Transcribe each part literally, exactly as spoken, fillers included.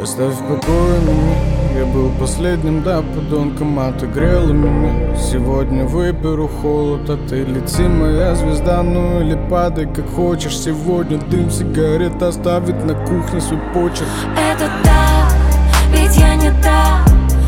Оставь в покое меня. Я был последним, да, подонком, а ты грела меня. Сегодня выберу холод, а ты лети, моя звезда. Ну или падай, как хочешь. Сегодня дым сигарет оставит на кухне свой почерк. Это так, ведь я не та.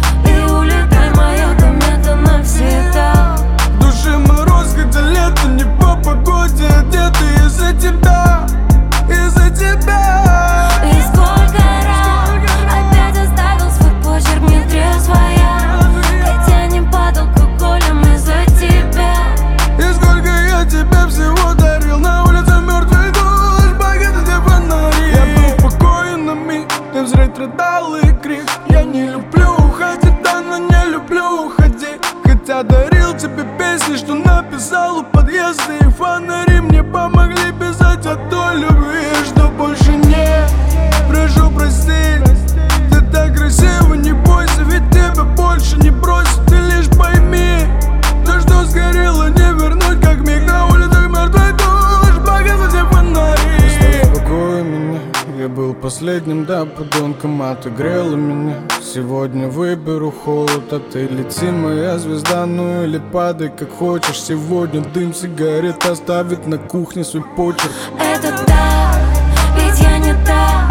И улетай, моя комета, навсегда. В душе мороз, хотя лето не по погоде. Одеты из-за тебя, из-за тебя. И сколько раз опять оставил свой почерк нетрезвая. Хотя не под алкоголем из-за тебя. И сколько я тебе всего дарил. На улице мертвый дождь, багеты, где фонари. Я был в покое на миг, ты взрыв, рыдал и крик. Я не люблю уходить, да, но не люблю уходить. Хотя дарил тебе песни, что написал у подъезда. И фонари мне помогли писать о той любви, что больше нет. Прошу простить, ты так красива, не бойся, ведь тебя больше не бросит. Ты лишь пойми, то, что сгорело, не вернуть, как миг. На улицах мертвый дождь, багеты, где фонари. Оставь в покое меня. Я был последним, да, подонком, а ты грела меня. Сегодня выберу холод, а ты лети, моя звезда. Ну или падай, как хочешь. Сегодня дым сигарет оставит на кухне свой почерк. Это так, ведь я не та.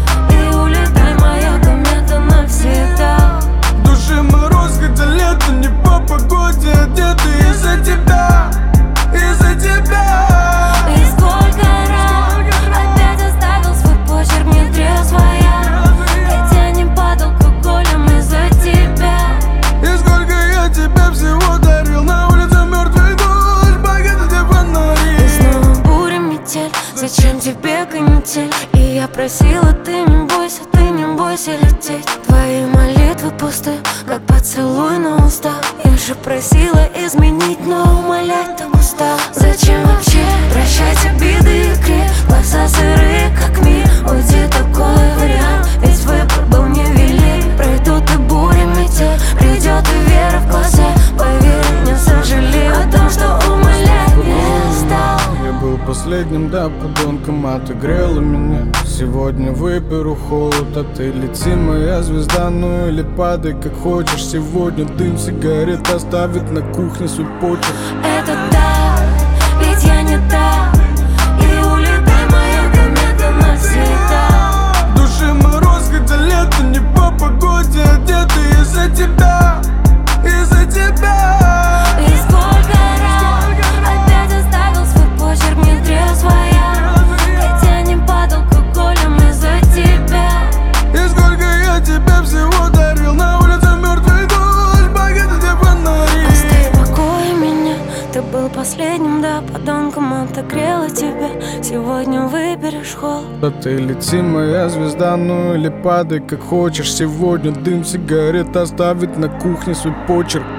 И улетай, моя комета, навсегда. В душе мороз, хотя лето не по погоде. Одеты из-за тебя, из-за тебя. И сколько раз опять оставил свой почерк нетрезвая. Хотя не под алкоголем из-за тебя. И сколько я тебе всего дарил. На улице мертвый дождь, багеты, где фонари. И снова буря, метель, зачем тебе канитель? И я просила, ты не бойся, ты не бойся лететь. Твои молитвы пусты, как поцелуй на устах. Я же просила изменить, но умолять так устал. Зачем вообще прощать обиды и крик? Глаза сырые, как мир, уйди, такой вариант. Ведь выбор был невелик. Пройдут и буря, метель, придет и вера в глаза. Поверь, не сожалею о том, что умолять не стал. Я был последним, да, подонком, а ты грела меня. Сегодня выберу холод, а ты лети, моя звезда. Ну или падай, как хочешь. Сегодня дым сигарет оставит на кухне свой почерк. Это так, ведь я не та. И улетай, моя комета, навсегда. В душе мороз, хотя лето не по погоде. Одеты из-за тебя, из-за тебя. И сколько раз опять оставил свой почерк нетрезвая. Хотя не под алкоголем из-за тебя. И сколько я тебе всего дарил. На улице мертвый дождь, багеты, где фонари. Оставь в покое меня. Ты был последним, да, подонком, отогрела тебя. Сегодня выберешь холод. А ты лети, моя звезда. Ну или падай, как хочешь. Сегодня дым сигарет оставит на кухне свой почерк.